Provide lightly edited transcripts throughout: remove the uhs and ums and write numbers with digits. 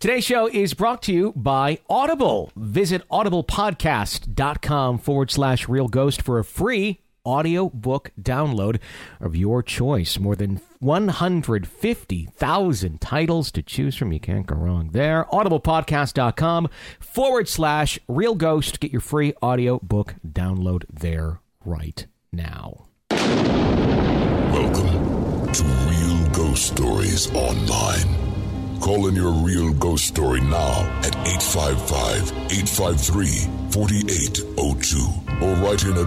Today's show is brought to you by Audible. Visit audiblepodcast.com/Real Ghost for a free audiobook download of your choice. More than 150,000 titles to choose from. You can't go wrong there. audiblepodcast.com/Real Ghost. Get your free audiobook download there right now. Welcome to Real Ghost Stories Online. Call in your real ghost story now at 855-853-4802 or write in at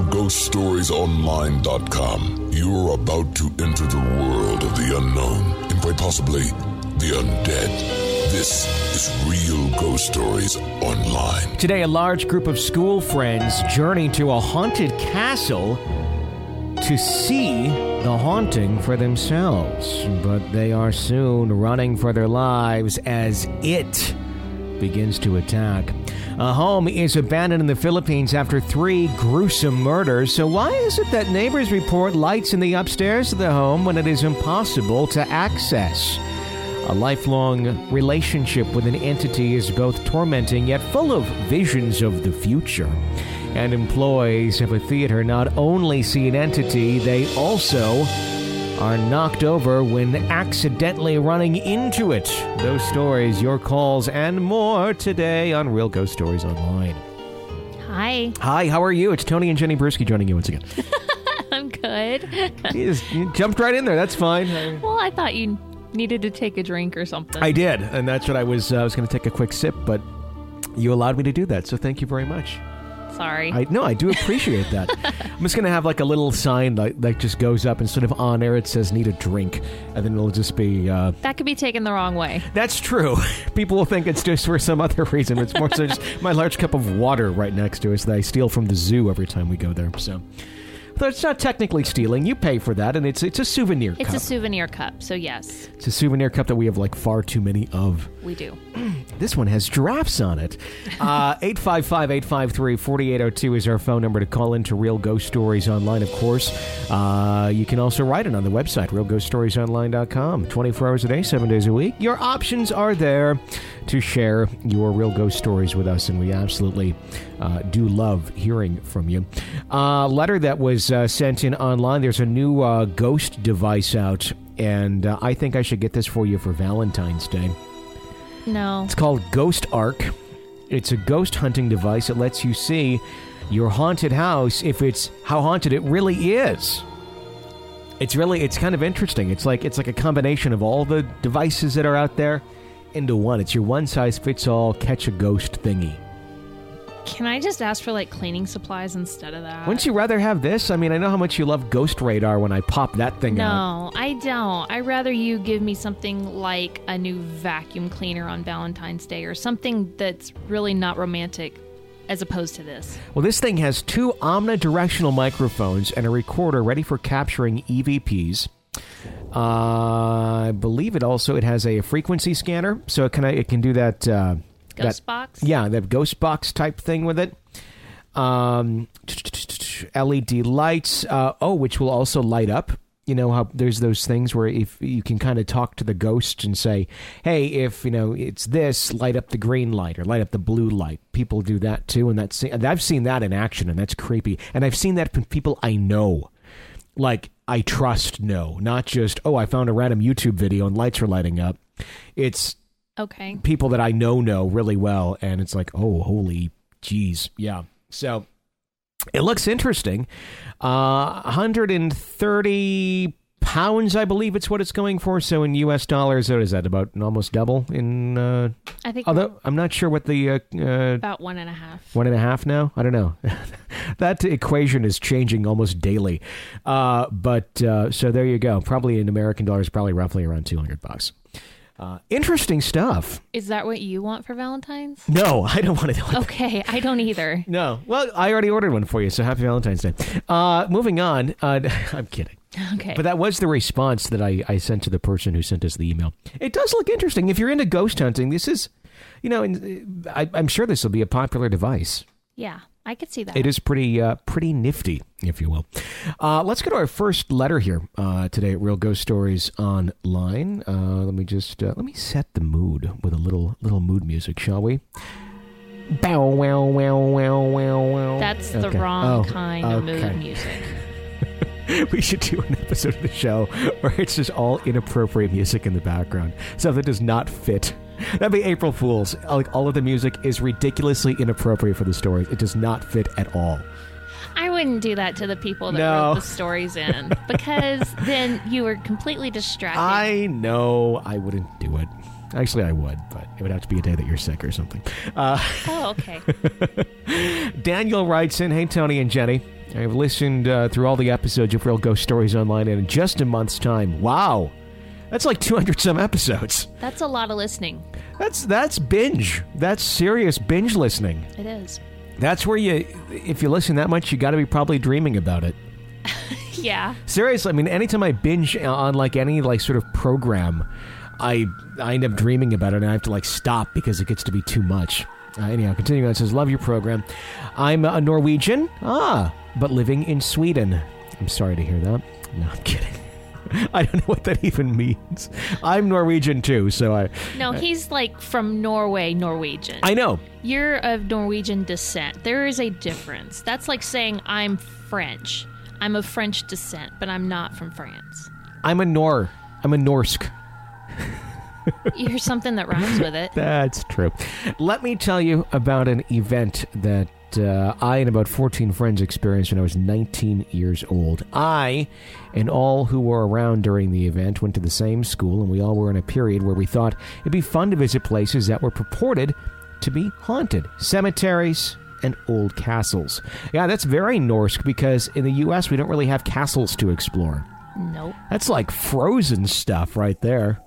realghoststoriesonline.com. You're about to enter the world of the unknown and quite possibly the undead. This is Real Ghost Stories Online. Today, a large group of school friends journey to a haunted castle to see the haunting for themselves, but they are soon running for their lives as it begins to attack. A home is abandoned in the Philippines after 3 gruesome murders. So why is it that neighbors report lights in the upstairs of the home when it is impossible to access? A lifelong relationship with an entity is both tormenting yet full of visions of the future. And employees of a theater not only see an entity, they also are knocked over when accidentally running into it. Those stories, your calls, and more today on Real Ghost Stories Online. Hi. Hi, how are you? It's Tony and Jenny Brewski joining you once again. I'm good. You jumped right in there. That's fine. Well, I thought you needed to take a drink or something. I did, and that's what I was going to take a quick sip, but you allowed me to do that, so thank you very much. Sorry. I do appreciate that. I'm just going to have like a little sign that just goes up instead of on air. It says need a drink. And then it'll just be... that could be taken the wrong way. That's true. People will think it's just for some other reason. It's more so just my large cup of water right next to us that I steal from the zoo every time we go there. So... But it's not technically stealing. You pay for that, and it's a souvenir cup. It's a souvenir cup, so yes. It's a souvenir cup that we have like far too many of. We do. This one has giraffes on it. 855-853-4802 is our phone number to call into Real Ghost Stories Online, of course. You can also write it on the website, realghoststoriesonline.com. 24 hours a day, 7 days a week. Your options are there to share your real ghost stories with us, and we absolutely do love hearing from you. Letter that was sent in online. There's a new ghost device out, and I think I should get this for you for Valentine's Day. No. It's called Ghost Arc. It's a ghost hunting device. It lets you see your haunted house if it's how haunted it really is. It's kind of interesting. It's like a combination of all the devices that are out there into one. It's your one-size-fits-all catch-a-ghost thingy. Can I just ask for, like, cleaning supplies instead of that? Wouldn't you rather have this? I mean, I know how much you love Ghost Radar when I pop that thing out. No, I don't. I'd rather you give me something like a new vacuum cleaner on Valentine's Day or something that's really not romantic as opposed to this. Well, this thing has 2 omnidirectional microphones and a recorder ready for capturing EVPs. I believe it has a frequency scanner, so it can do that... Ghost box? Yeah, that ghost box type thing with it. LED lights, which will also light up. You know how there's those things where if you can kind of talk to the ghost and say, hey, if it's this, light up the green light or light up the blue light. People do that too, and I've seen that in action, and that's creepy. And I've seen that from people I know, like I trust know, not just I found a random YouTube video and lights are lighting up. It's okay. People that I know really well, and it's like, oh, holy jeez. Yeah. So it looks interesting. 130 pounds, I believe it's what it's going for. So in U.S. dollars, what is that, about almost double in... I think... Although I'm not sure what the... about 1.5. 1.5 now? I don't know. That equation is changing almost daily. But so there you go. Probably in American dollars, probably roughly around $200. Interesting stuff. Is that what you want for Valentine's? No, I don't want to do it. Okay, I don't either. No. Well, I already ordered one for you, so happy Valentine's Day. Moving on. I'm kidding. Okay. But that was the response that I sent to the person who sent us the email. It does look interesting. If you're into ghost hunting, this is, I'm sure this will be a popular device. Yeah. I could see that. It is pretty nifty, if you will. Let's go to our first letter here today at Real Ghost Stories Online. Let me set the mood with a little mood music, shall we? Bow, wow, wow, wow, wow, wow. That's the wrong kind of mood music. We should do an episode of the show where it's just all inappropriate music in the background. Stuff that does not fit. That'd be April Fool's. Like, all of the music is ridiculously inappropriate for the stories. It does not fit at all. I wouldn't do that to the people that wrote the stories in, because then you were completely distracted. I know. I wouldn't do it. Actually, I would, but it would have to be a day that you're sick or something. Okay. Daniel writes in, "Hey, Tony and Jenny. I've listened through all the episodes of Real Ghost Stories Online in just a month's time. Wow. That's like 200-some episodes. That's a lot of listening. That's binge. That's serious binge listening. It is. That's where if you listen that much, you got to be probably dreaming about it. Yeah. Seriously, I mean, anytime I binge on like any like sort of program, I end up dreaming about it, and I have to like stop because it gets to be too much. Anyhow, continuing on, it says, "Love your program. I'm a Norwegian, but living in Sweden." I'm sorry to hear that. No, I'm kidding. I don't know what that even means. I'm Norwegian too, so No, he's like from Norway, Norwegian. I know. You're of Norwegian descent. There is a difference. That's like saying I'm French. I'm of French descent, but I'm not from France. I'm a Norsk. You're something that rhymes with it. That's true. Let me tell you about an event that I and about 14 friends experienced when I was 19 years old. I and all who were around during the event went to the same school, and we all were in a period where we thought it'd be fun to visit places that were purported to be haunted. Cemeteries and old castles. Yeah, that's very Norsk, because in the U.S. we don't really have castles to explore. Nope. That's like Frozen stuff right there.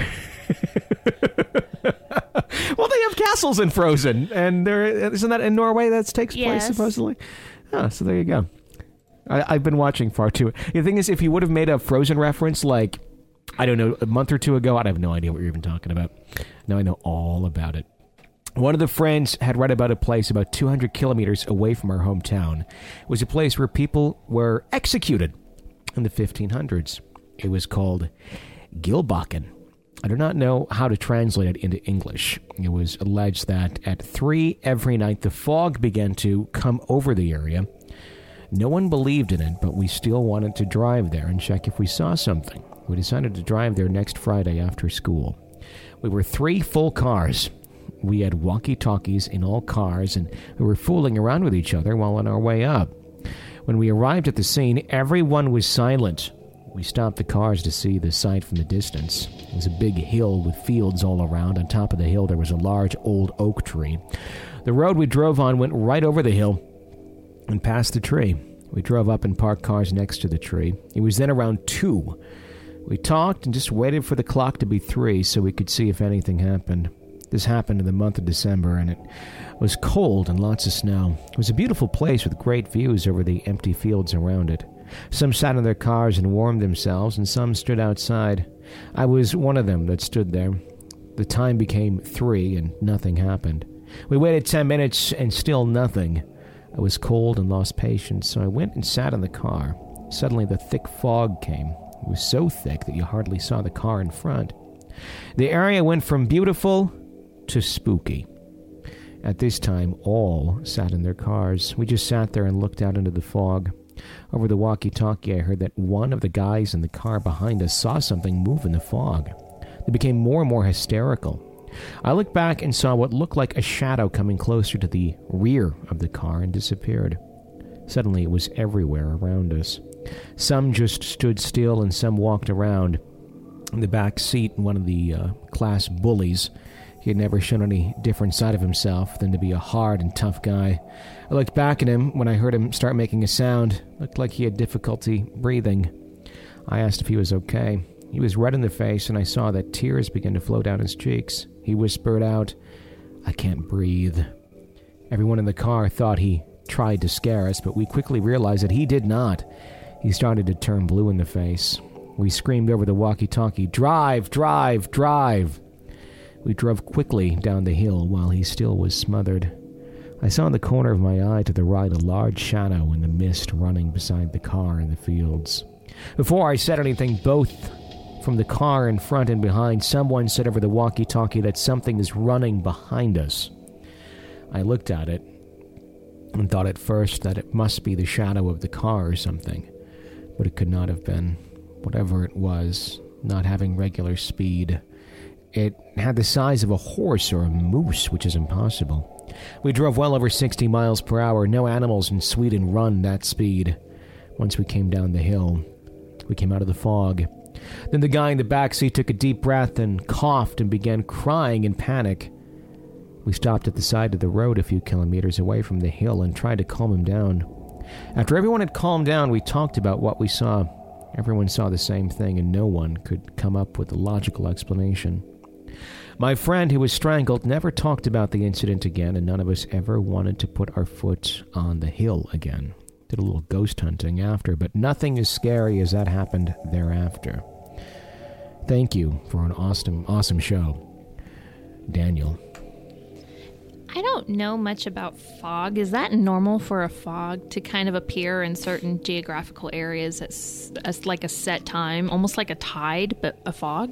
Well, they have castles in Frozen, and isn't that in Norway that takes place, supposedly? Oh, so there you go. I've been watching far too. The thing is, if you would have made a Frozen reference like, I don't know, a month or two ago, I'd have no idea what you're even talking about. Now I know all about it. One of the friends had read about a place about 200 kilometers away from our hometown. It was a place where people were executed in the 1500s. It was called Gilbakken. I do not know how to translate it into English. It was alleged that at 3 every night the fog began to come over the area. No one believed in it, but we still wanted to drive there and check if we saw something. We decided to drive there next Friday after school. We were 3 full cars. We had walkie-talkies in all cars, and we were fooling around with each other while on our way up. When we arrived at the scene, everyone was silent. We stopped the cars to see the sight from the distance. It was a big hill with fields all around. On top of the hill, there was a large old oak tree. The road we drove on went right over the hill and past the tree. We drove up and parked cars next to the tree. It was then around 2. We talked and just waited for the clock to be 3 so we could see if anything happened. This happened in the month of December, and it was cold and lots of snow. It was a beautiful place with great views over the empty fields around it. Some sat in their cars and warmed themselves, and some stood outside. I was one of them that stood there. The time became 3, and nothing happened. We waited 10 minutes, and still nothing. I was cold and lost patience, so I went and sat in the car. Suddenly, the thick fog came. It was so thick that you hardly saw the car in front. The area went from beautiful to spooky. At this time, all sat in their cars. We just sat there and looked out into the fog. Over the walkie-talkie, I heard that one of the guys in the car behind us saw something move in the fog. They became more and more hysterical. I looked back and saw what looked like a shadow coming closer to the rear of the car and disappeared. Suddenly, it was everywhere around us. Some just stood still and some walked around. In the back seat, one of the class bullies. He had never shown any different side of himself than to be a hard and tough guy. I looked back at him when I heard him start making a sound. Looked like he had difficulty breathing. I asked if he was okay. He was red in the face, and I saw that tears began to flow down his cheeks. He whispered out, "I can't breathe." Everyone in the car thought he tried to scare us, but we quickly realized that he did not. He started to turn blue in the face. We screamed over the walkie-talkie, "Drive, drive, drive!" We drove quickly down the hill while he still was smothered. I saw in the corner of my eye to the right a large shadow in the mist running beside the car in the fields. Before I said anything, both from the car in front and behind, someone said over the walkie-talkie that something is running behind us. I looked at it and thought at first that it must be the shadow of the car or something, but it could not have been. Whatever it was, not having regular speed. It had the size of a horse or a moose, which is impossible. We drove well over 60 miles per hour. No animals in Sweden run that speed. Once we came down the hill, we came out of the fog. Then the guy in the back seat took a deep breath and coughed and began crying in panic. We stopped at the side of the road a few kilometers away from the hill and tried to calm him down. After everyone had calmed down, we talked about what we saw. Everyone saw the same thing, and no one could come up with a logical explanation. My friend, who was strangled, never talked about the incident again, and none of us ever wanted to put our foot on the hill again. Did a little ghost hunting after, but nothing as scary as that happened thereafter. Thank you for an awesome show, Daniel. I don't know much about fog. Is that normal for a fog to kind of appear in certain geographical areas as like a set time, almost like a tide, but a fog?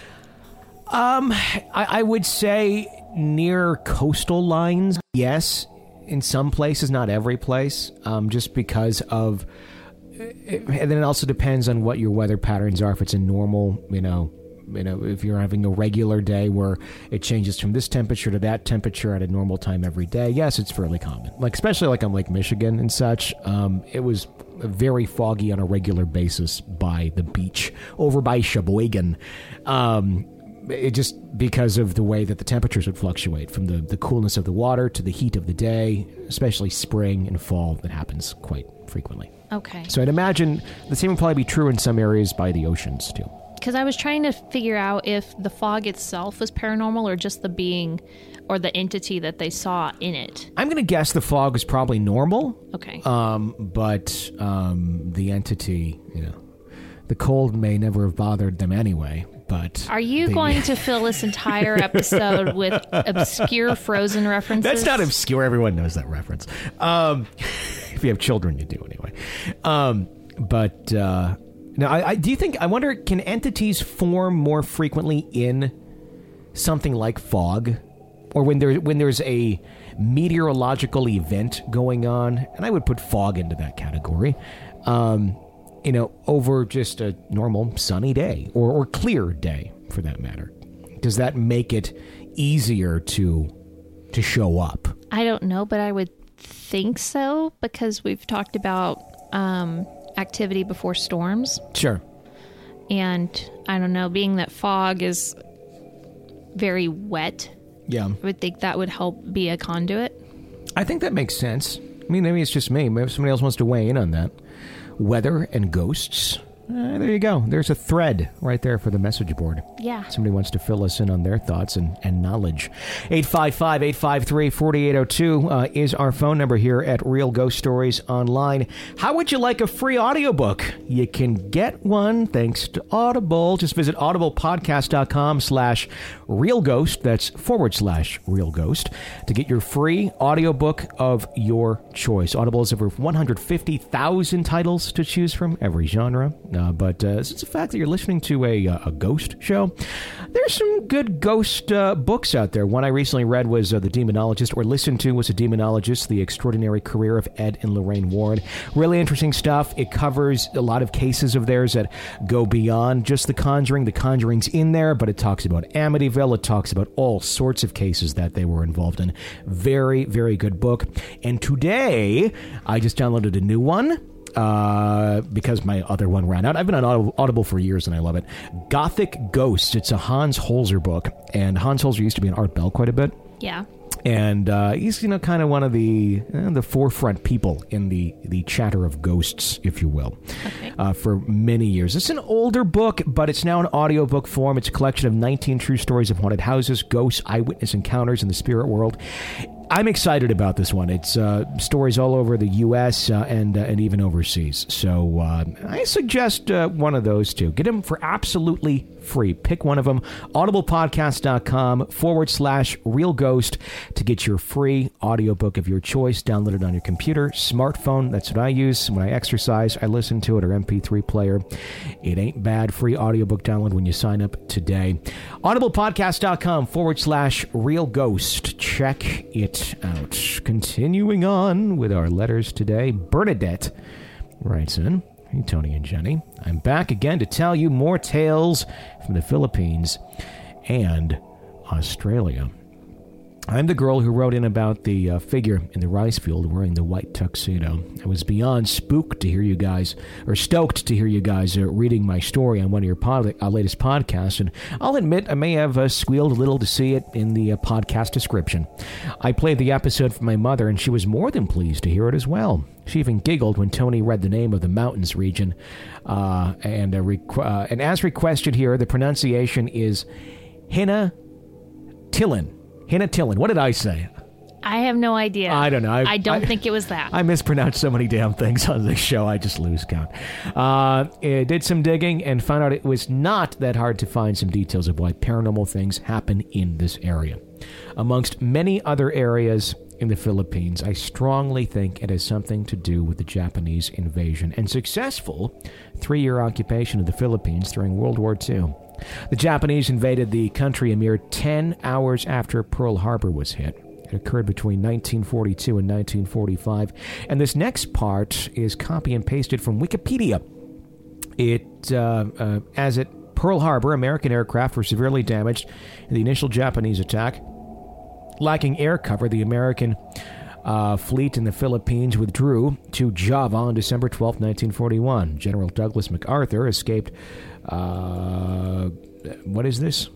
I would say near coastal lines, yes. In some places, not every place, just because of... And then it also depends on what your weather patterns are. If it's a normal, if you're having a regular day where it changes from this temperature to that temperature at a normal time every day, yes, it's fairly common. Especially on Lake Michigan and such, it was very foggy on a regular basis by the beach over by Sheboygan. It just because of the way that the temperatures would fluctuate from the coolness of the water to the heat of the day, especially spring and fall. That happens quite frequently. Okay. So I'd imagine the same would probably be true in some areas by the oceans too. Because I was trying to figure out if the fog itself was paranormal or just the being or the entity that they saw in it. I'm going to guess the fog was probably normal. Okay. But the entity, the cold may never have bothered them anyway. But are you going to fill this entire episode with obscure Frozen references? That's not obscure. Everyone knows that reference. If you have children, you do anyway. Now, I wonder, can entities form more frequently in something like fog? Or when there's a meteorological event going on? And I would put fog into that category. Over just a normal sunny day or clear day, for that matter. Does that make it easier to show up? I don't know, but I would think so, because we've talked about activity before storms. Sure. And I don't know, being that fog is very wet, yeah, I would think that would help be a conduit. I think that makes sense. I mean, maybe it's just me. Maybe somebody else wants to weigh in on that. Weather and ghosts. There you go. There's a thread right there for the message board. Yeah. Somebody wants to fill us in on their thoughts and knowledge. 855-853-4802 is our phone number here at Real Ghost Stories Online. How would you like a free audiobook? You can get one thanks to Audible. Just visit audiblepodcast.com/realghost. That's /realghost to get your free audiobook of your choice. Audible has over 150,000 titles to choose from, every genre. But it's the fact that you're listening to a ghost show. There's some good ghost books out there. One I recently read was The Demonologist, or listened to was The Demonologist, The Extraordinary Career of Ed and Lorraine Warren. Really interesting stuff. It covers a lot of cases of theirs that go beyond just The Conjuring. The Conjuring's in there, but it talks about Amityville. It talks about all sorts of cases that they were involved in. Very, very good book. And today, I just downloaded a new one. Because my other one ran out. I've been on Audible for years, and I love it. Gothic Ghost. It's a Hans Holzer book, and Hans Holzer used to be in Art Bell quite a bit. Yeah. And he's kind of one of the forefront people in the chatter of ghosts, if you will, for many years. It's an older book, but it's now in audiobook form. It's a collection of 19 true stories of haunted houses, ghosts, eyewitness encounters in the spirit world. I'm excited about this one. It's stories all over the U.S. and even overseas. So I suggest one of those two. Get them for absolutely free. Pick one of them, audiblepodcast.com/realghost to get your free audiobook of your choice. Download it on your computer, smartphone. That's what I use. When I exercise, I listen to it, or MP3 player. It ain't bad. Free audiobook download when you sign up today. audiblepodcast.com/realghost. Check it out. Continuing on with our letters today, Bernadette writes in, "Hey, Tony and Jenny, I'm back again to tell you more tales from the Philippines and Australia. I'm the girl who wrote in about the figure in the rice field wearing the white tuxedo. I was beyond stoked to hear you guys reading my story on one of your latest podcasts, and I'll admit I may have squealed a little to see it in the podcast description. I played the episode for my mother, and she was more than pleased to hear it as well. She even giggled when Tony read the name of the mountains region, and as requested here, the pronunciation is Hinatillin. Hinatillin. What did I say? I have no idea. I don't know. I don't think it was that. I mispronounce so many damn things on this show, I just lose count. Did some digging and found out it was not that hard to find some details of why paranormal things happen in this area. Amongst many other areas in the Philippines, I strongly think it has something to do with the Japanese invasion and successful 3-year occupation of the Philippines during World War II. The Japanese invaded the country a mere 10 hours after Pearl Harbor was hit. It occurred between 1942 and 1945, and this next part is copy and pasted from Wikipedia. As at Pearl Harbor, American aircraft were severely damaged in the initial Japanese attack. Lacking air cover, the American fleet in the Philippines withdrew to Java on December 12, 1941. General Douglas MacArthur escaped. What is this?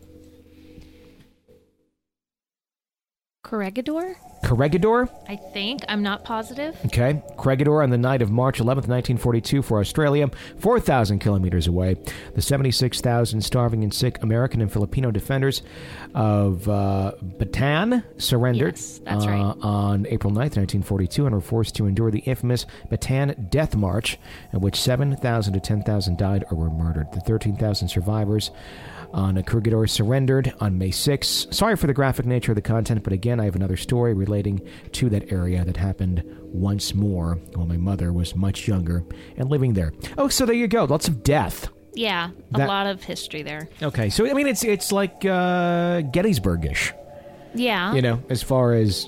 Corregidor? Corregidor? I think. I'm not positive. Okay. Corregidor on the night of March 11th, 1942 for Australia, 4,000 kilometers away. The 76,000 starving and sick American and Filipino defenders of Bataan surrendered on April 9th, 1942, and were forced to endure the infamous Bataan Death March, in which 7,000 to 10,000 died or were murdered. The 13,000 survivors on Corregidor surrendered on May 6. Sorry for the graphic nature of the content, but again, I have another story relating to that area that happened once more while my mother was much younger and living there. Oh, so there you go. Lots of death. Yeah, a lot of history there. Okay, so I mean, it's like Gettysburg-ish. Yeah. You know, as far as,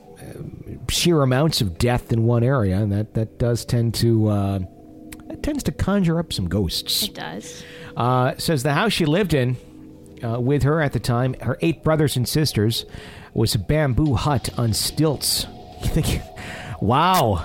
sheer amounts of death in one area, and that does tend to conjure up some ghosts. It does. Says the house she lived in with her at the time, her 8 brothers and sisters, was a bamboo hut on stilts. You think, wow.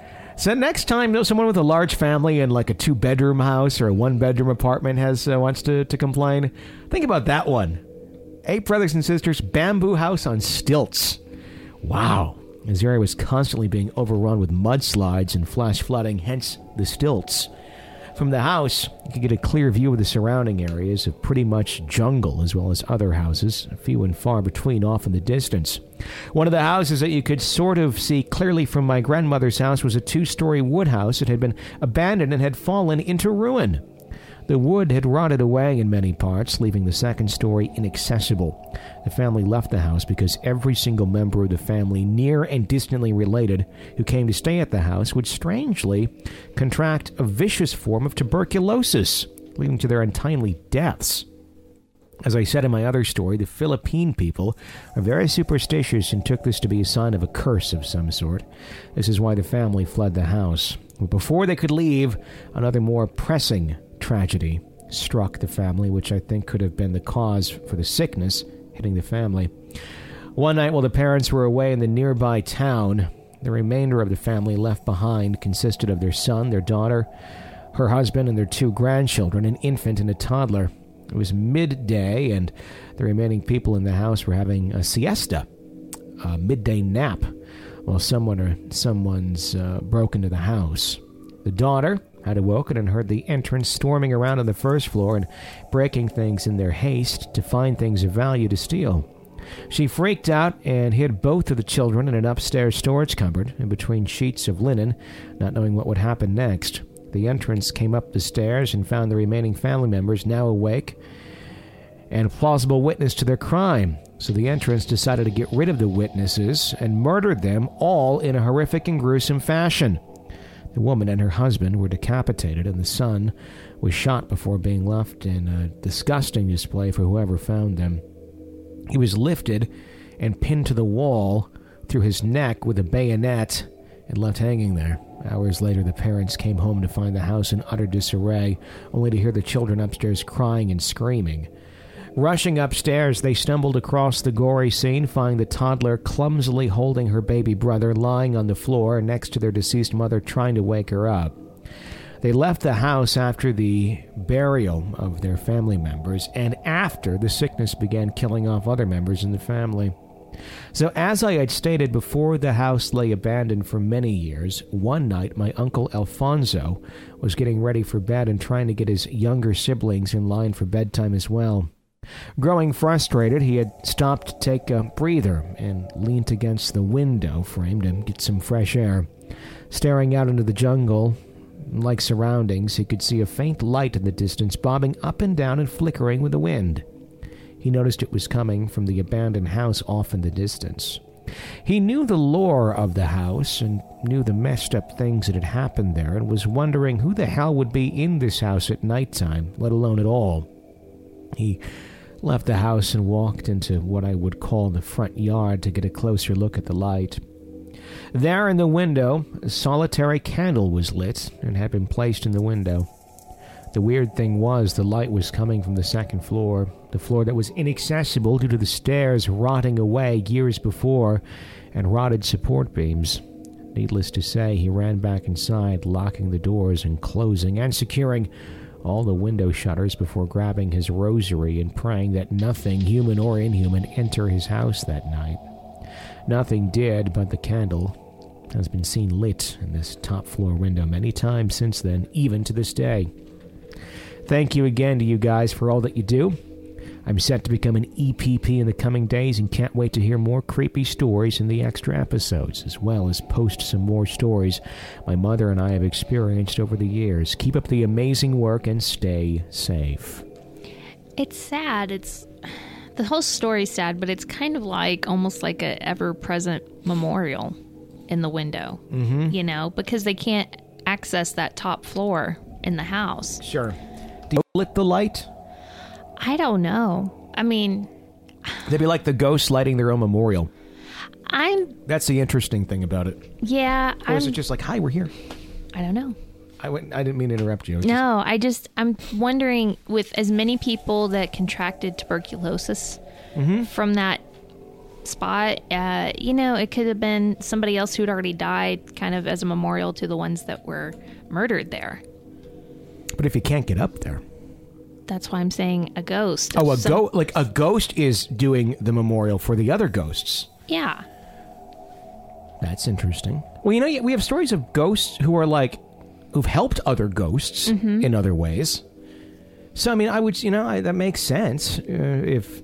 So next time someone with a large family and like a 2-bedroom house or a 1-bedroom apartment wants to complain, think about that one. 8 brothers and sisters, bamboo house on stilts. Wow. This area was constantly being overrun with mudslides and flash flooding, hence the stilts. From the house, you could get a clear view of the surrounding areas of pretty much jungle, as well as other houses, few and far between off in the distance. One of the houses that you could sort of see clearly from my grandmother's house was a 2-story wood house that had been abandoned and had fallen into ruin. The wood had rotted away in many parts, leaving the second story inaccessible. The family left the house because every single member of the family, near and distantly related, who came to stay at the house would strangely contract a vicious form of tuberculosis, leading to their untimely deaths. As I said in my other story, the Philippine people are very superstitious and took this to be a sign of a curse of some sort. This is why the family fled the house. But before they could leave, another more pressing tragedy struck the family, which I think could have been the cause for the sickness hitting the family. One night while the parents were away in the nearby town, the remainder of the family left behind consisted of their son, their daughter, her husband, and their 2 grandchildren, an infant and a toddler. It was midday, and the remaining people in the house were having a siesta, a midday nap, while someone's broke into the house. The daughter had awoken and heard the entrants storming around on the first floor and breaking things in their haste to find things of value to steal. She freaked out and hid both of the children in an upstairs storage cupboard in between sheets of linen, not knowing what would happen next. the entrance, came up the stairs and found the remaining family members now awake and a plausible witness to their crime. So the entrance decided to get rid of the witnesses and murdered them all in a horrific and gruesome fashion. The woman and her husband were decapitated, and the son was shot before being left in a disgusting display for whoever found them. He was lifted and pinned to the wall through his neck with a bayonet and left hanging there. Hours later, the parents came home to find the house in utter disarray, only to hear the children upstairs crying and screaming. Rushing upstairs, they stumbled across the gory scene, finding the toddler clumsily holding her baby brother lying on the floor next to their deceased mother, trying to wake her up. They left the house after the burial of their family members and after the sickness began killing off other members in the family. So as I had stated before, the house lay abandoned for many years. One night, my uncle Alfonso was getting ready for bed and trying to get his younger siblings in line for bedtime as well. Growing frustrated, he had stopped to take a breather and leaned against the window frame to get some fresh air. Staring out into the jungle, like surroundings, he could see a faint light in the distance bobbing up and down and flickering with the wind. He noticed it was coming from the abandoned house off in the distance. He knew the lore of the house and knew the messed up things that had happened there and was wondering who the hell would be in this house at nighttime, let alone at all. He left the house and walked into what I would call the front yard to get a closer look at the light. There in the window, a solitary candle was lit and had been placed in the window. The weird thing was the light was coming from the second floor, the floor that was inaccessible due to the stairs rotting away years before and rotted support beams. Needless to say, he ran back inside, locking the doors and closing and securing all the window shutters before grabbing his rosary and praying that nothing, human or inhuman, enter his house that night. Nothing did, but the candle has been seen lit in this top-floor window many times since then, even to this day. Thank you again to you guys for all that you do. I'm set to become an EPP in the coming days and can't wait to hear more creepy stories in the extra episodes, as well as post some more stories my mother and I have experienced over the years. Keep up the amazing work and stay safe. It's sad. The whole story's sad, but it's kind of like almost like a ever-present memorial in the window, you know, because they can't access that top floor in the house. Sure. Do you lit the light? I don't know. I mean, they'd be like the ghosts lighting their own memorial. That's the interesting thing about it. Yeah. Or is it just like, hi, we're here? I don't know. I didn't mean to interrupt you. I'm wondering, with as many people that contracted tuberculosis from that spot, it could have been somebody else who'd already died, kind of as a memorial to the ones that were murdered there. But if you can't get up there. That's why I'm saying a ghost. Oh, a ghost is doing the memorial for the other ghosts. Yeah. That's interesting. Well, we have stories of ghosts who've helped other ghosts in other ways. So, I mean, that makes sense. If,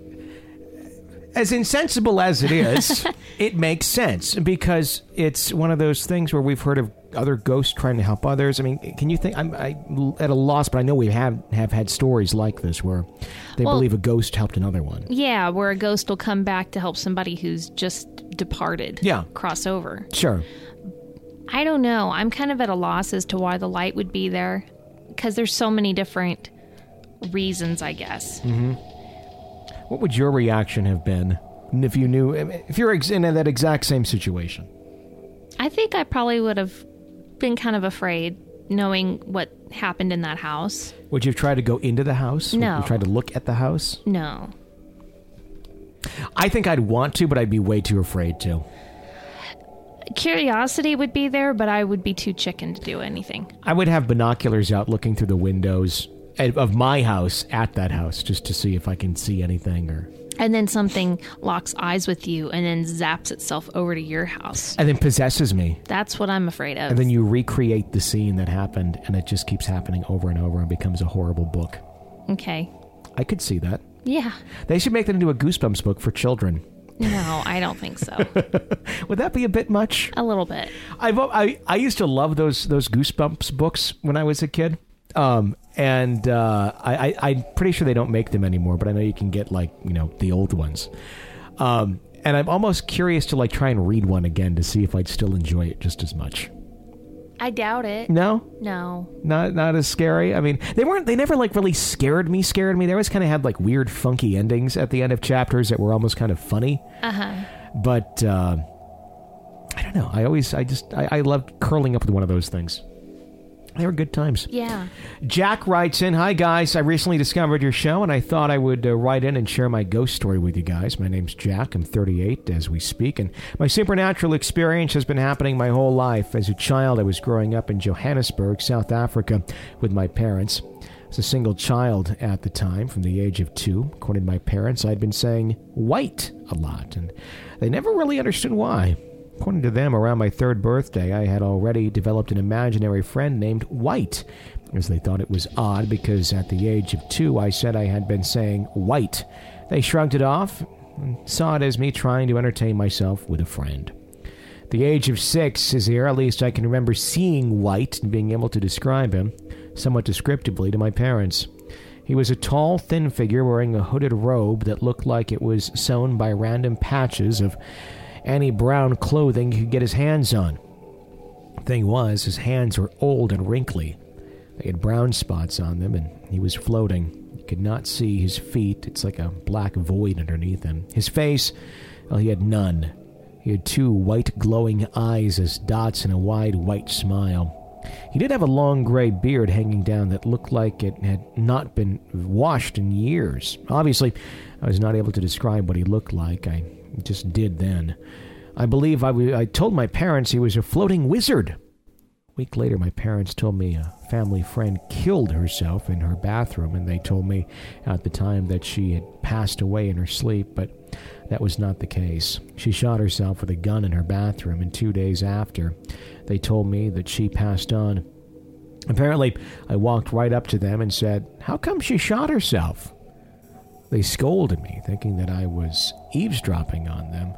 as insensible as it is, it makes sense because it's one of those things where we've heard of other ghosts trying to help others. I mean, can you think? I'm at a loss, but I know we have had stories like this where they believe a ghost helped another one. Yeah, where a ghost will come back to help somebody who's just departed. Yeah. Cross over. Sure. I don't know. I'm kind of at a loss as to why the light would be there because there's so many different reasons, I guess. What would your reaction have been if you knew, if you're in that exact same situation? I think I probably would have been kind of afraid knowing what happened in that house. Would you have tried to go into the house? No. Would you try to look at the house? No. I think I'd want to, but I'd be way too afraid to. Curiosity would be there, but I would be too chicken to do anything. I would have binoculars out looking through the windows of my house at that house just to see if I can see anything or... And then something locks eyes with you and then zaps itself over to your house. And then possesses me. That's what I'm afraid of. And then you recreate the scene that happened, and it just keeps happening over and over and becomes a horrible book. Okay. I could see that. Yeah. They should make that into a Goosebumps book for children. No, I don't think so. Would that be a bit much? A little bit. I used to love those Goosebumps books when I was a kid. I'm pretty sure they don't make them anymore, but I know you can get the old ones. And I'm almost curious to try and read one again to see if I'd still enjoy it just as much. I doubt it. No? No. Not as scary? I mean, they never really scared me. They always kind of had weird funky endings at the end of chapters that were almost kind of funny. Uh-huh. But, I don't know. I loved curling up with one of those things. They were good times. Yeah. Jack writes in, "Hi, guys. I recently discovered your show, and I thought I would write in and share my ghost story with you guys. My name's Jack. I'm 38 as we speak, and my supernatural experience has been happening my whole life. As a child, I was growing up in Johannesburg, South Africa, with my parents. I was a single child at the time, from the age of 2. According to my parents, I'd been saying white a lot, and they never really understood why. According to them, around my 3rd birthday, I had already developed an imaginary friend named White, as they thought it was odd because at the age of 2, I said I had been saying white. They shrugged it off and saw it as me trying to entertain myself with a friend. The age of 6 is here. At least I can remember seeing White and being able to describe him, somewhat descriptively, to my parents. He was a tall, thin figure wearing a hooded robe that looked like it was sewn by random patches of any brown clothing he could get his hands on. The thing was, his hands were old and wrinkly. They had brown spots on them, and he was floating. You could not see his feet. It's like a black void underneath him. His face, well, he had none. He had 2 white glowing eyes as dots and a wide white smile. He did have a long gray beard hanging down that looked like it had not been washed in years. Obviously, I was not able to describe what he looked like. I just did then. I believe I told my parents he was a floating wizard. A week later, my parents told me a family friend killed herself in her bathroom, and they told me at the time that she had passed away in her sleep, but that was not the case. She shot herself with a gun in her bathroom, and 2 days after, they told me that she passed on. Apparently, I walked right up to them and said, "How come she shot herself?" They scolded me, thinking that I was eavesdropping on them.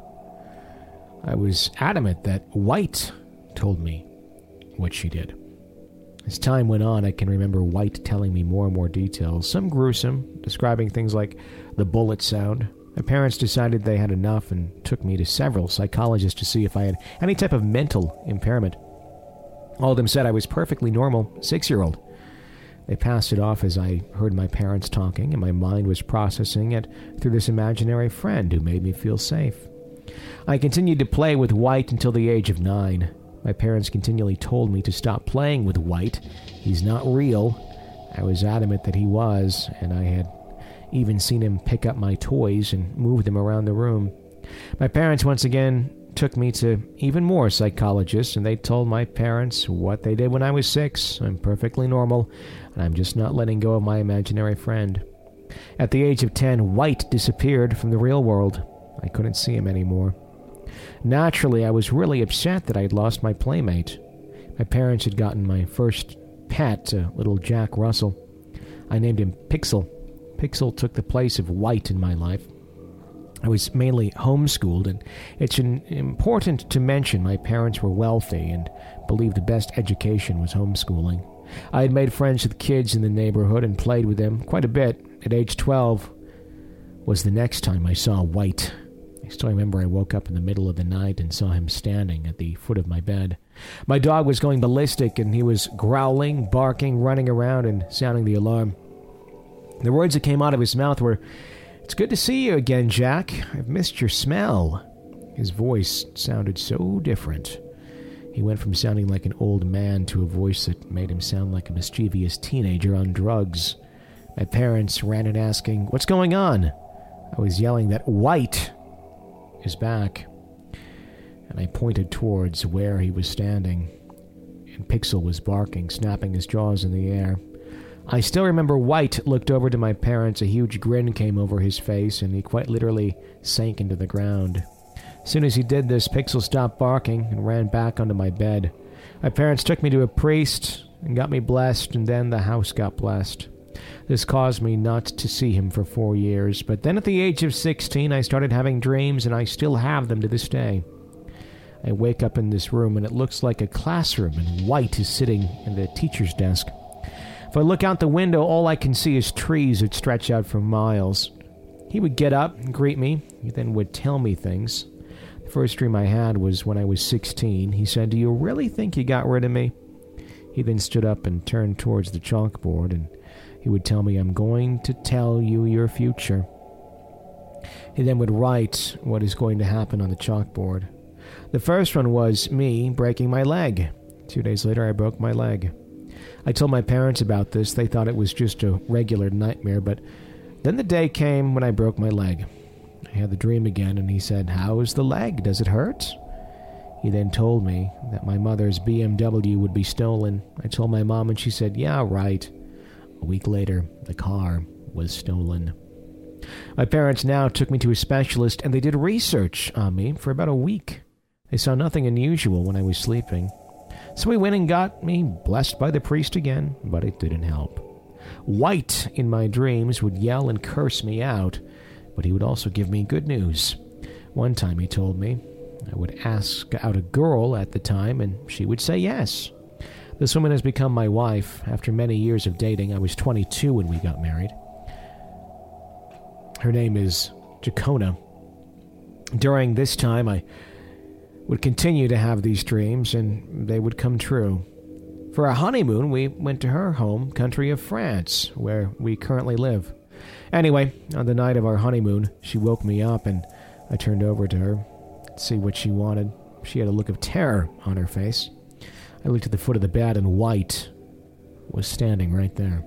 I was adamant that White told me what she did. As time went on, I can remember White telling me more and more details, some gruesome, describing things like the bullet sound. My parents decided they had enough and took me to several psychologists to see if I had any type of mental impairment. All of them said I was perfectly normal 6-year-old. They passed it off as I heard my parents talking, and my mind was processing it through this imaginary friend who made me feel safe. I continued to play with White until the age of 9. My parents continually told me to stop playing with White. He's not real. I was adamant that he was, and I had even seen him pick up my toys and move them around the room. My parents once again took me to even more psychologists, and they told my parents what they did when I was 6. I'm perfectly normal, and I'm just not letting go of my imaginary friend. At the age of 10, White disappeared from the real world. I couldn't see him anymore. Naturally, I was really upset that I had lost my playmate. My parents had gotten my first pet, little Jack Russell. I named him Pixel. Pixel took the place of White in my life. I was mainly homeschooled, and it's important to mention my parents were wealthy and believed the best education was homeschooling. I had made friends with kids in the neighborhood and played with them quite a bit. At age 12 was the next time I saw White. I still remember I woke up in the middle of the night and saw him standing at the foot of my bed. My dog was going ballistic, and he was growling, barking, running around, and sounding the alarm. The words that came out of his mouth were, "It's good to see you again, Jack. I've missed your smell." His voice sounded so different. He went from sounding like an old man to a voice that made him sound like a mischievous teenager on drugs. My parents ran in asking, "What's going on?" I was yelling that White is back, and I pointed towards where he was standing, and Pixel was barking, snapping his jaws in the air. I still remember White looked over to my parents, a huge grin came over his face, and he quite literally sank into the ground. As soon as he did this, Pixel stopped barking and ran back onto my bed. My parents took me to a priest and got me blessed, and then the house got blessed. This caused me not to see him for 4 years, but then at the age of 16, I started having dreams, and I still have them to this day. I wake up in this room, and it looks like a classroom, and White is sitting in the teacher's desk. If I look out the window, all I can see is trees that stretch out for miles. He would get up and greet me. He then would tell me things. The first dream I had was when I was 16. He said, "Do you really think you got rid of me?" He then stood up and turned towards the chalkboard, and he would tell me, "I'm going to tell you your future." He then would write what is going to happen on the chalkboard. The first one was me breaking my leg. 2 days later, I broke my leg. I told my parents about this. They thought it was just a regular nightmare, but then the day came when I broke my leg. I had the dream again, and he said, "How's the leg? Does it hurt?" He then told me that my mother's BMW would be stolen. I told my mom, and she said, "Yeah, right." A week later, the car was stolen. My parents now took me to a specialist, and they did research on me for about a week. They saw nothing unusual when I was sleeping. So we went and got me blessed by the priest again, but it didn't help. White, in my dreams, would yell and curse me out, but he would also give me good news. One time he told me I would ask out a girl at the time, and she would say yes. This woman has become my wife. After many years of dating, I was 22 when we got married. Her name is Jacona. During this time, I would continue to have these dreams, and they would come true. For our honeymoon, we went to her home country of France, where we currently live. Anyway, on the night of our honeymoon, she woke me up, and I turned over to her to see what she wanted. She had a look of terror on her face. I looked at the foot of the bed, and White was standing right there.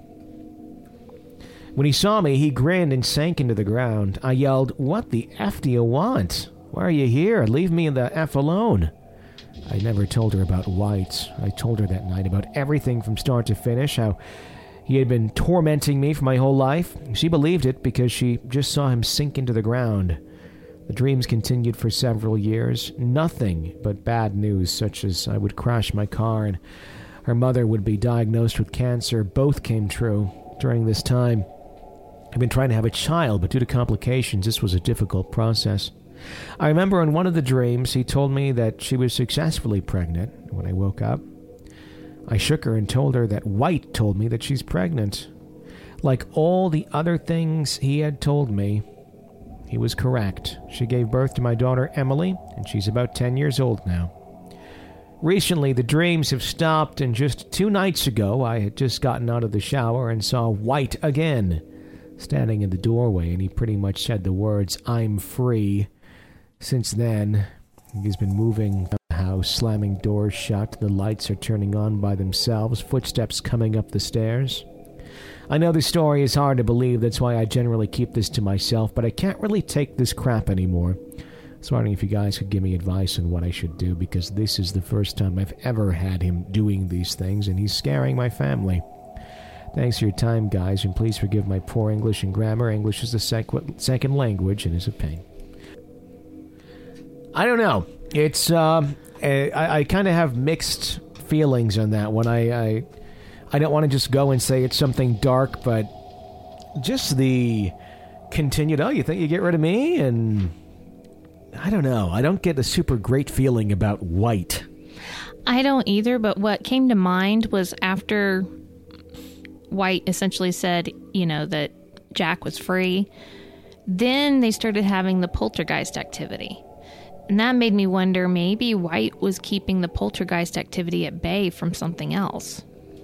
When he saw me, he grinned and sank into the ground. I yelled, "What the F do you want? Why are you here? Leave me the F alone." I never told her about White. I told her that night about everything from start to finish, how he had been tormenting me for my whole life. She believed it because she just saw him sink into the ground. The dreams continued for several years. Nothing but bad news, such as I would crash my car and her mother would be diagnosed with cancer. Both came true during this time. I've been trying to have a child, but due to complications, this was a difficult process. I remember in one of the dreams, he told me that she was successfully pregnant. When I woke up, I shook her and told her that White told me that she's pregnant. Like all the other things he had told me, he was correct. She gave birth to my daughter Emily, and she's about 10 years old now. Recently, the dreams have stopped, and just 2 nights ago, I had just gotten out of the shower and saw White again, standing in the doorway, and he pretty much said the words, "I'm free." Since then, he's been moving the house, slamming doors shut, the lights are turning on by themselves, footsteps coming up the stairs. I know this story is hard to believe, that's why I generally keep this to myself, but I can't really take this crap anymore. I was wondering if you guys could give me advice on what I should do, because this is the first time I've ever had him doing these things, and he's scaring my family. Thanks for your time, guys, and please forgive my poor English and grammar. English is the second language and is a pain. I don't know. It's I kind of have mixed feelings on that one. I don't want to just go and say it's something dark, but just the continued, "Oh, you think you get rid of me?" And I don't know. I don't get a super great feeling about White. I don't either, but what came to mind was after White essentially said, that Jack was free, then they started having the poltergeist activity. And that made me wonder, maybe White was keeping the poltergeist activity at bay from something else.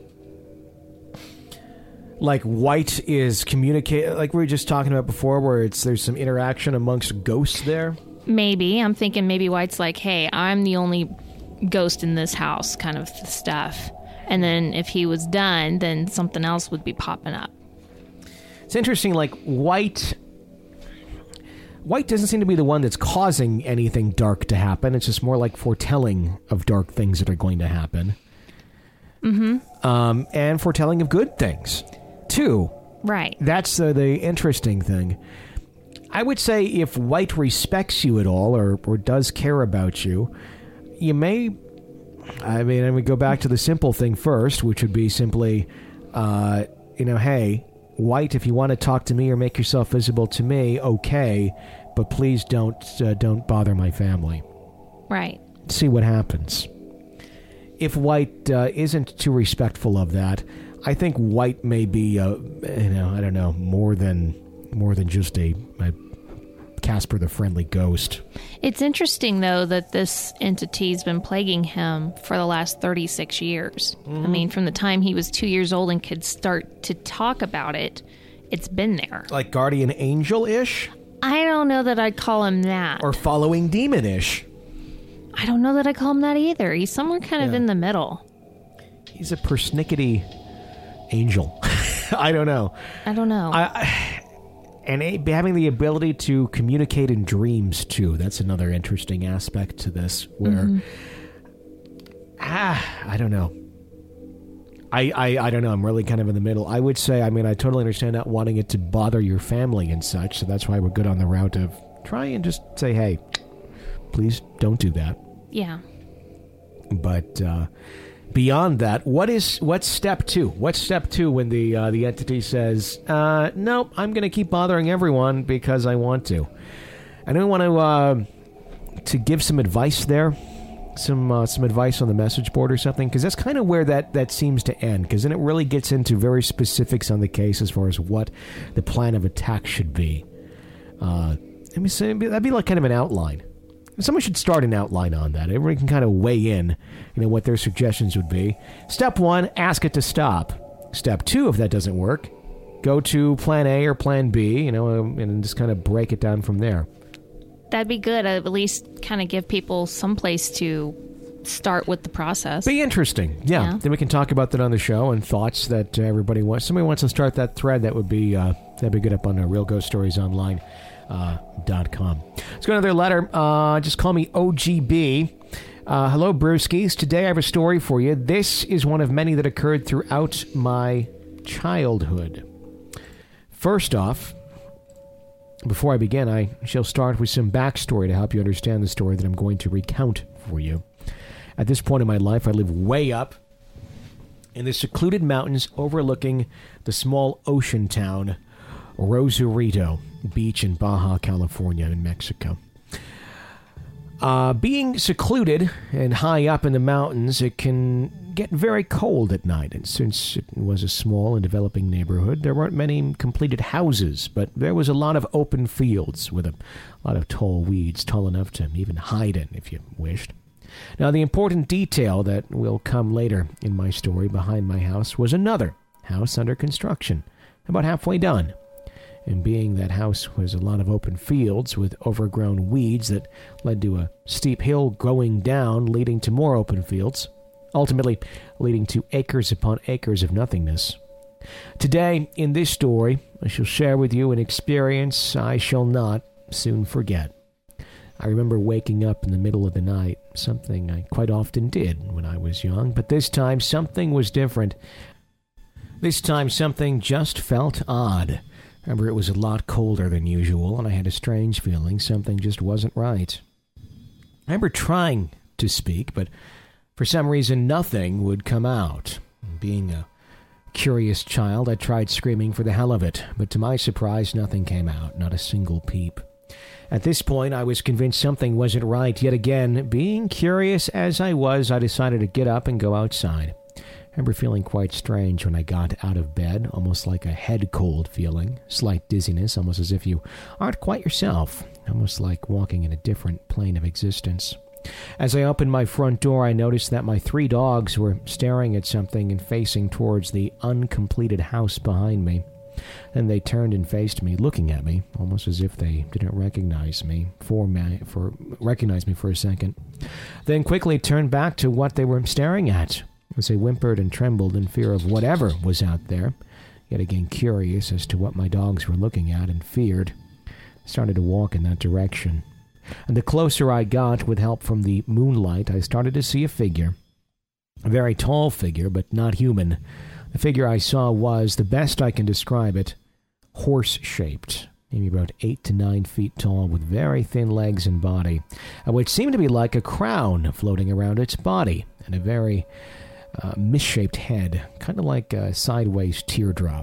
Like White is communicating, like we were just talking about before, where there's some interaction amongst ghosts there? Maybe. I'm thinking maybe White's like, "Hey, I'm the only ghost in this house," kind of stuff. And then if he was done, then something else would be popping up. It's interesting, like White doesn't seem to be the one that's causing anything dark to happen. It's just more like foretelling of dark things that are going to happen. Mm-hmm. And foretelling of good things, too. Right. That's the interesting thing. I would say if White respects you at all or does care about you, you may... I mean, I would go back to the simple thing first, which would be simply, hey, White, if you want to talk to me or make yourself visible to me, okay, but please don't bother my family. Right. See what happens. If White isn't too respectful of that, I think White may be, I don't know, more than just a Casper the Friendly Ghost. It's interesting, though, that this entity's been plaguing him for the last 36 years. I mean, from the time he was 2 years old and could start to talk about it, it's been there. Like guardian angel-ish? I don't know that I'd call him that. Or following demon-ish? I don't know that I call him that either. He's somewhere kind of in the middle. He's a persnickety angel. I don't know. And having the ability to communicate in dreams, too. That's another interesting aspect to this, where... I don't know. I don't know. I'm really kind of in the middle. I would say, I totally understand not wanting it to bother your family and such, so that's why we're good on the route of try and just say, hey, please don't do that. Yeah. But beyond that, what's step two? What's step two when the entity says, nope, I'm going to keep bothering everyone because I want to? I don't want to give some advice there, some advice on the message board or something, because that's kind of where that seems to end, because then it really gets into very specifics on the case as far as what the plan of attack should be. Let me say, that'd be like kind of an outline. Someone should start an outline on that. Everybody can kind of weigh in, what their suggestions would be. Step 1, ask it to stop. Step 2, if that doesn't work, go to plan A or plan B, and just kind of break it down from there. That'd be good. At least kind of give people some place to start with the process. Be interesting. Yeah. Then we can talk about that on the show and thoughts that everybody wants. Somebody wants to start that thread, that'd be good up on Real Ghost Stories Online. .com. Let's go to another letter. Just call me OGB. Hello, Brewskis. Today I have a story for you. This is one of many that occurred throughout my childhood. First off, before I begin, I shall start with some backstory to help you understand the story that I'm going to recount for you. At this point in my life, I live way up in the secluded mountains overlooking the small ocean town Rosarito Beach in Baja California in Mexico. Being secluded and high up in the mountains, it can get very cold at night. And since it was a small and developing neighborhood, there weren't many completed houses, but there was a lot of open fields with a lot of tall weeds, tall enough to even hide in if you wished. Now, the important detail that will come later in my story behind my house was another house under construction, about halfway done. And being that house was a lot of open fields with overgrown weeds that led to a steep hill going down, leading to more open fields, ultimately leading to acres upon acres of nothingness. Today, in this story, I shall share with you an experience I shall not soon forget. I remember waking up in the middle of the night, something I quite often did when I was young, but this time something was different. This time something just felt odd. Remember, it was a lot colder than usual, and I had a strange feeling something just wasn't right. I remember trying to speak, but for some reason nothing would come out. Being a curious child, I tried screaming for the hell of it, but to my surprise, nothing came out, not a single peep. At this point, I was convinced something wasn't right. Yet again, being curious as I was, I decided to get up and go outside. I remember feeling quite strange when I got out of bed, almost like a head cold feeling, slight dizziness, almost as if you aren't quite yourself, almost like walking in a different plane of existence. As I opened my front door, I noticed that my 3 dogs were staring at something and facing towards the uncompleted house behind me. Then they turned and faced me, looking at me, almost as if they didn't recognize me for a second. Then quickly turned back to what they were staring at, as they whimpered and trembled in fear of whatever was out there. Yet again curious as to what my dogs were looking at and feared, started to walk in that direction. And the closer I got, with help from the moonlight, I started to see a figure. A very tall figure, but not human. The figure I saw was, the best I can describe it, horse-shaped, maybe about 8 to 9 feet tall, with very thin legs and body, which seemed to be like a crown floating around its body, and a very misshaped head, kind of like a sideways teardrop.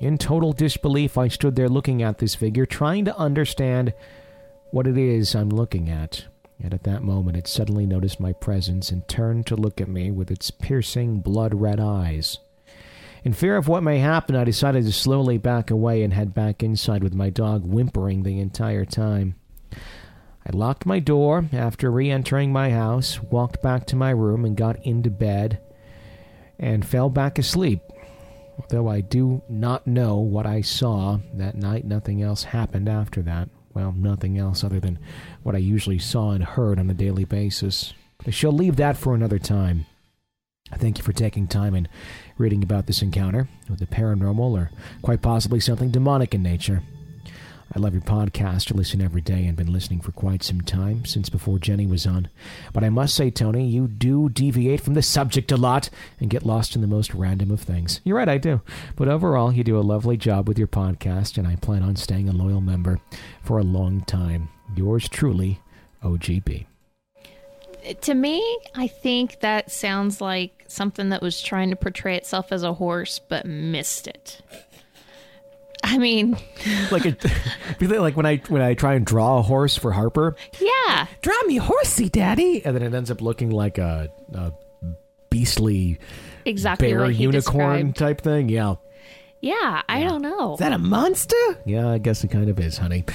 In total disbelief, I stood there looking at this figure, trying to understand what it is I'm looking at. And at that moment, it suddenly noticed my presence and turned to look at me with its piercing, blood-red eyes. In fear of what may happen, I decided to slowly back away and head back inside with my dog whimpering the entire time. I locked my door after re-entering my house, walked back to my room and got into bed and fell back asleep. Although I do not know what I saw that night, nothing else happened after that. Well, nothing else other than what I usually saw and heard on a daily basis. But I shall leave that for another time. Thank you for taking time and reading about this encounter with the paranormal or quite possibly something demonic in nature. I love your podcast. I listen every day and been listening for quite some time, since before Jenny was on. But I must say, Tony, you do deviate from the subject a lot and get lost in the most random of things. You're right, I do. But overall, you do a lovely job with your podcast, and I plan on staying a loyal member for a long time. Yours truly, OGB. To me, I think that sounds like something that was trying to portray itself as a horse, but missed it. I mean, like when I try and draw a horse for Harper. Yeah, draw me horsey, Daddy, and then it ends up looking like a beastly bear unicorn type thing. Yeah, I don't know. Is that a monster? Yeah, I guess it kind of is, honey.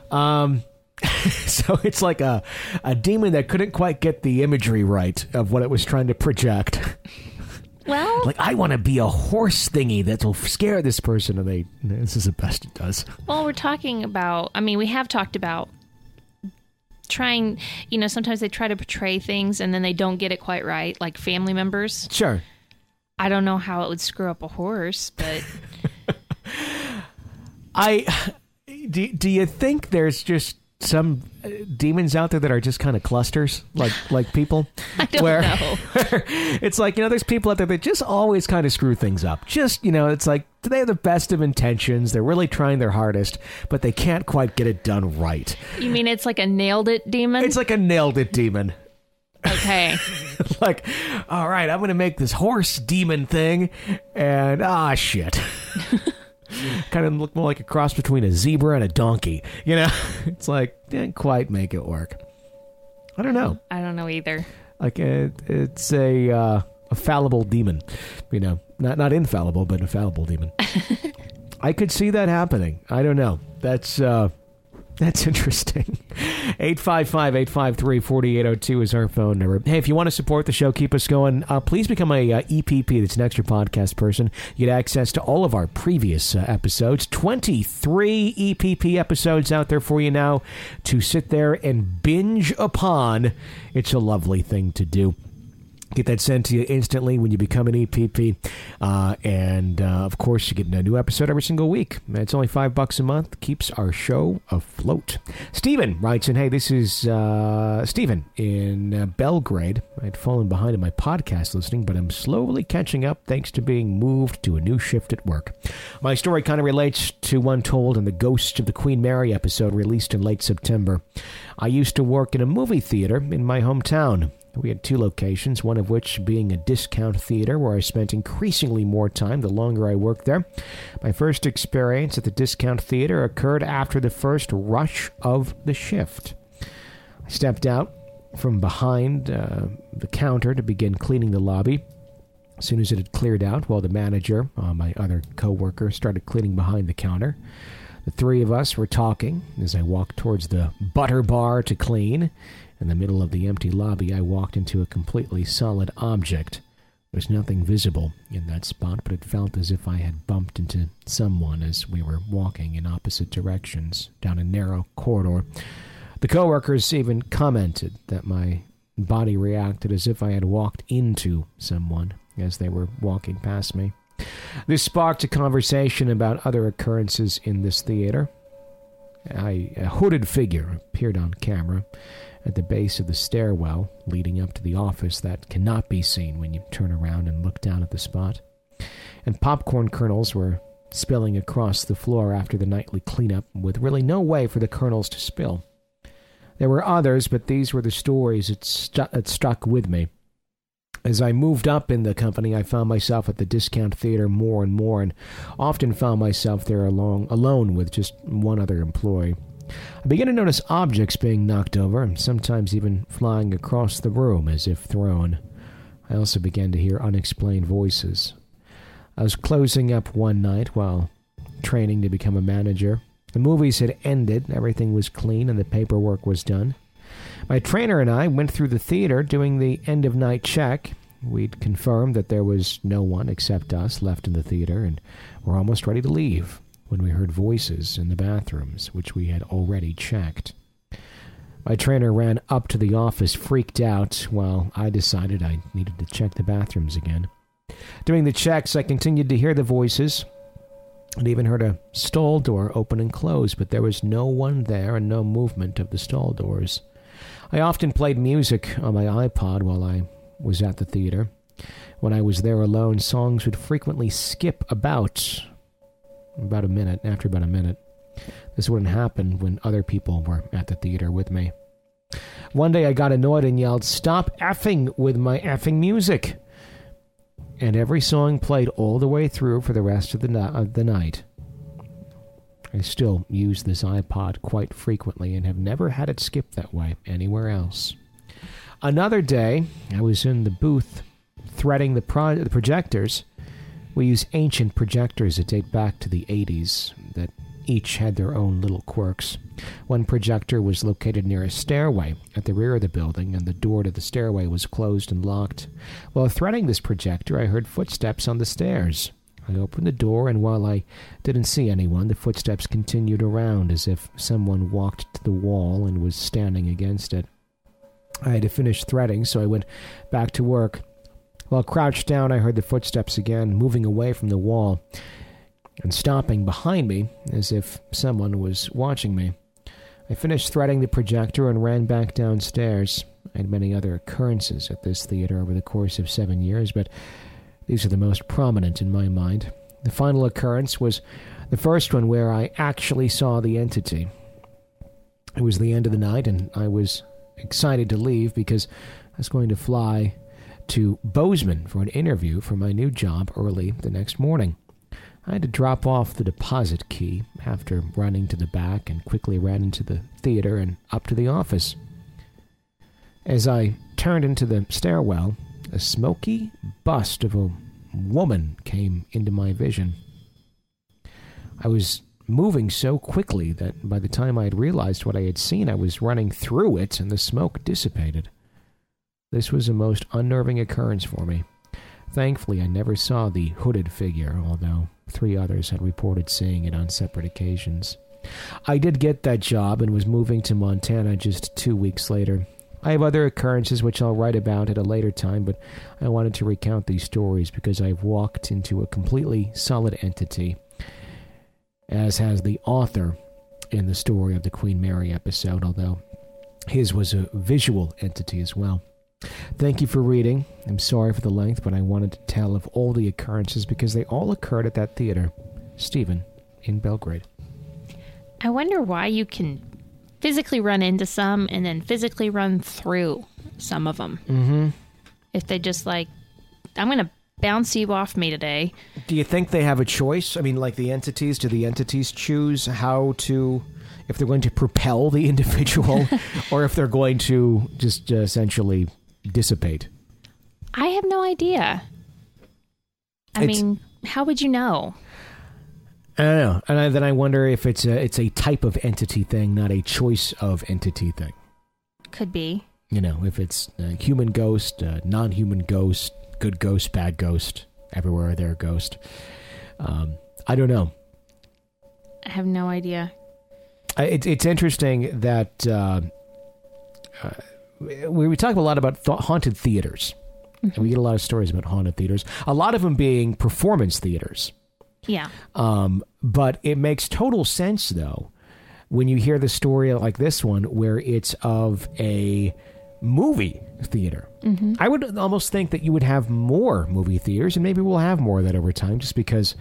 So it's like a demon that couldn't quite get the imagery right of what it was trying to project. Well, like, I want to be a horse thingy that will scare this person, and this is the best it does. Well, we have talked about trying, sometimes they try to portray things and then they don't get it quite right, like family members. Sure. I don't know how it would screw up a horse, but... Do you think there's just some demons out there that are just kind of clusters, like people? I don't know. Where it's like, there's people out there that just always kind of screw things up. Just, it's like they have the best of intentions. They're really trying their hardest, but they can't quite get it done right. You mean it's like a nailed it demon? It's like a nailed it demon. Okay. Like, all right, I'm going to make this horse demon thing, and shit. Kind of look more like a cross between a zebra and a donkey. It's like, didn't quite make it work. I don't know. I don't know either. Like, it's a fallible demon. Not infallible, but a fallible demon. I could see that happening. I don't know. That's interesting. 855-853-4802 is our phone number. Hey, if you want to support the show, keep us going, please become a EPP. That's an extra podcast person. You get access to all of our previous episodes. 23 EPP episodes out there for you now to sit there and binge upon. It's a lovely thing to do. Get that sent to you instantly when you become an EPP. And of course, you get a new episode every single week. It's only $5 a month. Keeps our show afloat. Steven writes in, hey, this is Steven in Belgrade. I'd fallen behind in my podcast listening, but I'm slowly catching up thanks to being moved to a new shift at work. My story kind of relates to one told in the Ghost of the Queen Mary episode released in late September. I used to work in a movie theater in my hometown. We had two locations, one of which being a discount theater where I spent increasingly more time the longer I worked there. My first experience at the discount theater occurred after the first rush of the shift. I stepped out from behind the counter to begin cleaning the lobby. As soon as it had cleared out, the manager, my other co-worker, started cleaning behind the counter. The three of us were talking as I walked towards the butter bar to clean. In the middle of the empty lobby, I walked into a completely solid object. There was nothing visible in that spot, but it felt as if I had bumped into someone as we were walking in opposite directions down a narrow corridor. The coworkers even commented that my body reacted as if I had walked into someone as they were walking past me. This sparked a conversation about other occurrences in this theater. A hooded figure appeared on camera at the base of the stairwell leading up to the office that cannot be seen when you turn around and look down at the spot. And popcorn kernels were spilling across the floor after the nightly cleanup, with really no way for the kernels to spill. There were others, but these were the stories that stuck with me. As I moved up in the company, I found myself at the discount theater more and more, and often found myself there alone with just one other employee. I began to notice objects being knocked over, and sometimes even flying across the room as if thrown. I also began to hear unexplained voices. I was closing up one night while training to become a manager. The movies had ended, everything was clean, and the paperwork was done. My trainer and I went through the theater doing the end-of-night check. We'd confirmed that there was no one except us left in the theater, and were almost ready to leave when we heard voices in the bathrooms, which we had already checked. My trainer ran up to the office, freaked out, while I decided I needed to check the bathrooms again. Doing the checks, I continued to hear the voices, and even heard a stall door open and close, but there was no one there and no movement of the stall doors. I often played music on my iPod while I was at the theater. When I was there alone, songs would frequently skip after about a minute. This wouldn't happen when other people were at the theater with me. One day I got annoyed and yelled, "Stop effing with my effing music!" And every song played all the way through for the rest of the night. I still use this iPod quite frequently and have never had it skip that way anywhere else. Another day, I was in the booth threading the projectors. We use ancient projectors that date back to the 80s that each had their own little quirks. One projector was located near a stairway at the rear of the building, and the door to the stairway was closed and locked. While threading this projector, I heard footsteps on the stairs. I opened the door, and while I didn't see anyone, the footsteps continued around as if someone walked to the wall and was standing against it. I had to finish threading, so I went back to work. While crouched down, I heard the footsteps again, moving away from the wall and stopping behind me as if someone was watching me. I finished threading the projector and ran back downstairs. I had many other occurrences at this theater over the course of 7 years, but these are the most prominent in my mind. The final occurrence was the first one where I actually saw the entity. It was the end of the night, and I was excited to leave because I was going to fly to Bozeman for an interview for my new job early the next morning. I had to drop off the deposit key after running to the back and quickly ran into the theater and up to the office. As I turned into the stairwell, a smoky bust of a woman came into my vision. I was moving so quickly that by the time I had realized what I had seen, I was running through it and the smoke dissipated. This was a most unnerving occurrence for me. Thankfully, I never saw the hooded figure, although 3 others had reported seeing it on separate occasions. I did get that job and was moving to Montana just 2 weeks later. I have other occurrences which I'll write about at a later time, but I wanted to recount these stories because I've walked into a completely solid entity, as has the author in the story of the Queen Mary episode, although his was a visual entity as well. Thank you for reading. I'm sorry for the length, but I wanted to tell of all the occurrences because they all occurred at that theater. Stephen, in Belgrade. I wonder why you can physically run into some and then physically run through some of them. Mm-hmm. If they just I'm going to bounce you off me today. Do you think they have a choice? I mean, like do the entities choose how to, if they're going to propel the individual or if they're going to just essentially dissipate? I have no idea. I mean, how would you know? I don't know. And then I wonder if it's a type of entity thing, not a choice of entity thing. Could be. You know, if it's a human ghost, a non-human ghost, good ghost, bad ghost, everywhere there ghost. I don't know. I have no idea. It's interesting that we talk a lot about haunted theaters. And we get a lot of stories about haunted theaters. A lot of them being performance theaters. Yeah. But it makes total sense, though, when you hear the story like this one, where it's of a movie theater. Mm-hmm. I would almost think that you would have more movie theaters, and maybe we'll have more of that over time, just because,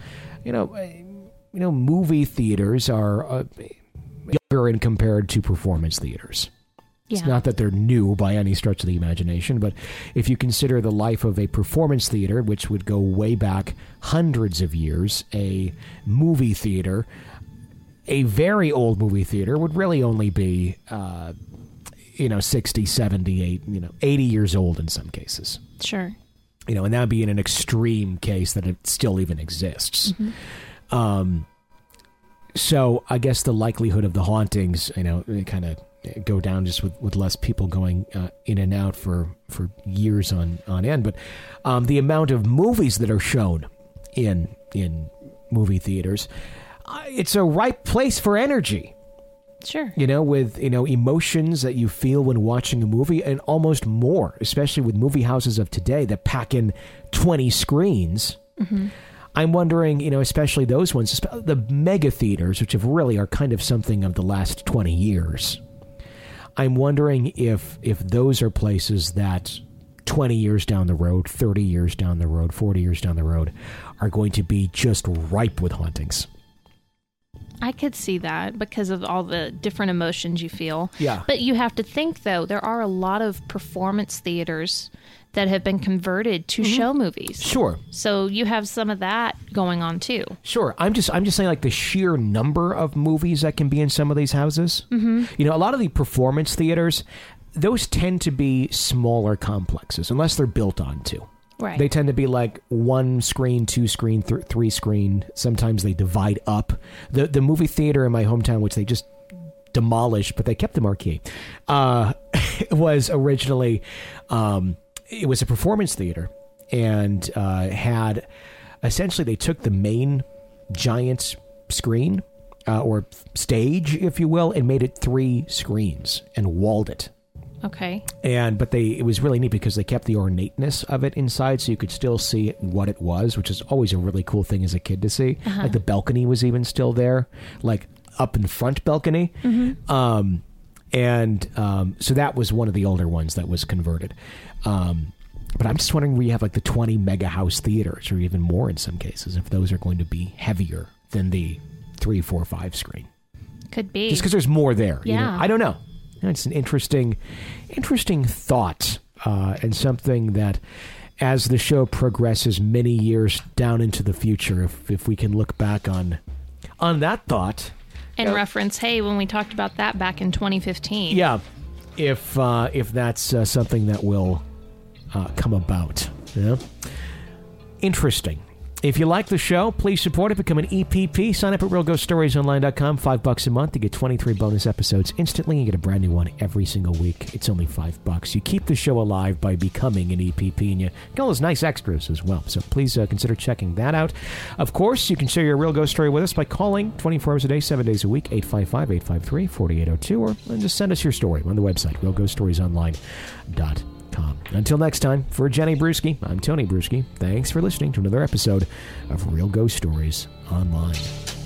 movie theaters are younger and compared to performance theaters. It's not that they're new by any stretch of the imagination, but if you consider the life of a performance theater, which would go way back hundreds of years, a movie theater, a very old movie theater would really only be, 60, 70, 80 years old in some cases. Sure. And that would be in an extreme case that it still even exists. Mm-hmm. So I guess the likelihood of the hauntings, it kind of go down just with less people going in and out for years on end. But the amount of movies that are shown in movie theaters, it's a ripe place for energy. Sure. With, emotions that you feel when watching a movie and almost more, especially with movie houses of today that pack in 20 screens. Mm-hmm. I'm wondering, especially those ones, the mega theaters, which really are kind of something of the last 20 years. I'm wondering if those are places that 20 years down the road, 30 years down the road, 40 years down the road are going to be just ripe with hauntings. I could see that because of all the different emotions you feel. Yeah. But you have to think, though, there are a lot of performance theaters that have been converted to show movies. Sure. So you have some of that going on, too. Sure. I'm just saying, like, the sheer number of movies that can be in some of these houses. Mm-hmm. A lot of the performance theaters, those tend to be smaller complexes, unless they're built onto. Right. They tend to be like 1 screen, 2 screen, 3 screen. Sometimes they divide up. The movie theater in my hometown, which they just demolished, but they kept the marquee, was originally, it was a performance theater and had, essentially they took the main giant screen or stage, if you will, and made it 3 screens and walled it. Okay. But it was really neat because they kept the ornateness of it inside, so you could still see what it was, which is always a really cool thing as a kid to see. Uh-huh. Like the balcony was even still there, like up in front balcony. Mm-hmm. So that was one of the older ones that was converted. But I'm just wondering where you have like the 20 mega house theaters, or even more in some cases, if those are going to be heavier than the 3, 4, 5 screen. Could be. Just because there's more there. Yeah. I don't know. It's an interesting thought, and something that, as the show progresses many years down into the future, if we can look back on that thought and reference, hey, when we talked about that back in 2015. Yeah, if that's something that will come about. Yeah, interesting. If you like the show, please support it. Become an EPP. Sign up at RealGhostStoriesOnline.com. $5 a month to get 23 bonus episodes instantly. You get a brand new one every single week. It's only $5. You keep the show alive by becoming an EPP, and you get all those nice extras as well. So please consider checking that out. Of course, you can share your real ghost story with us by calling 24 hours a day, 7 days a week, 855-853-4802, or just send us your story on the website, RealGhostStoriesOnline.com. Until next time, for Jenny Bruschi, I'm Tony Bruschi. Thanks for listening to another episode of Real Ghost Stories Online.